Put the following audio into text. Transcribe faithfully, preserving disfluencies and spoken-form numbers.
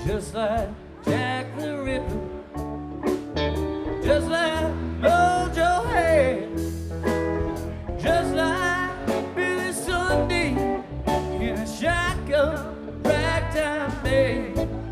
just like Jack the Ripper, just like old Joe Hay, just like Billy Sunday in a shotgun ragtime band.